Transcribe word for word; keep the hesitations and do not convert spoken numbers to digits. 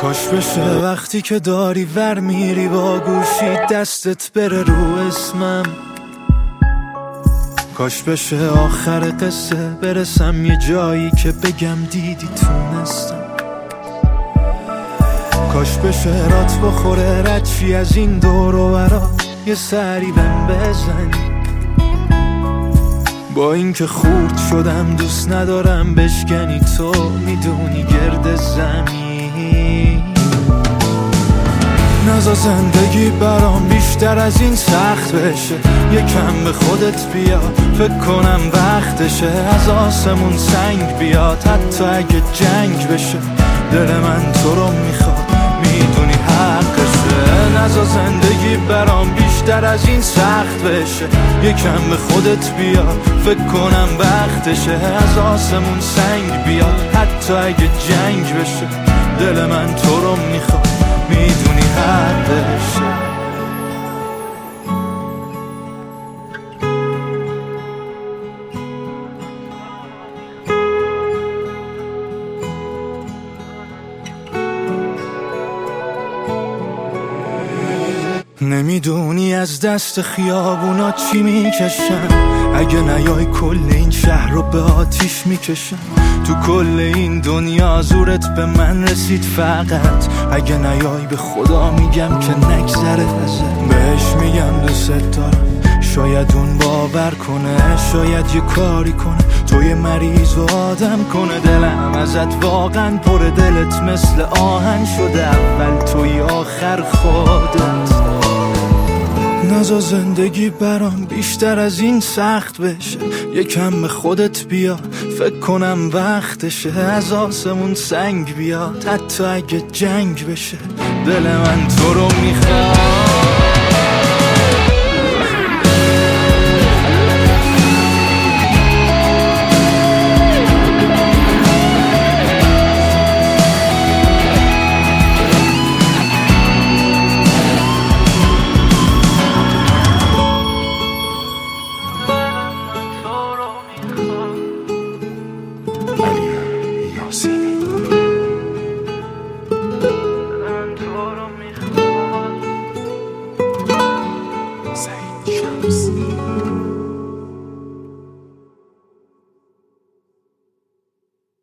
کاش بشه وقتی که داری ور میری با گوشی دستت بره رو اسمم، کاش بشه آخر قصه برسم یه جایی که بگم دیدی تونستم، کاش بشه رات بخوره ردشی از این دور و برا یه سری بهم بزنی. با اینکه خورد شدم دوست ندارم بشکنی، تو میدونی گرد زمین. نزا زندگی برام بیشتر از این سخت بشه، یکم به خودت بیا فکر کنم وقتشه. از آسمون سنگ بیاد حتی اگه جنگ بشه، دل من تو رو میخواد میدونی حقشه. نزا زندگی برام بیشتر از این سخت بشه، یکم به خودت بیا فکر کنم وقتشه. از آسمون سنگ بیاد حتی اگه جنگ بشه، دل من تو رو میخواد میدونی حقشه. نمیدونی از دست خیابونا چی میکشم، اگه نیای کل این شهر رو به آتیش میکشم. تو کل این دنیا زورت به من رسید فقط، اگه نیای به خدا میگم که نگذره ازت. بهش میگم دوست دارم، شاید اون باور کنه، شاید یه کاری کنه توی مریض و آدم کنه. دلم ازت واقعا پر، دلت مثل آهن شده، اول توی آخر خودت. نزا زندگی برام بیشتر از این سخت بشه، یکم به خودت بیا فکر کنم وقتشه. از آسمون سنگ بیاد حتی اگه جنگ بشه، دل من تو رو میخواد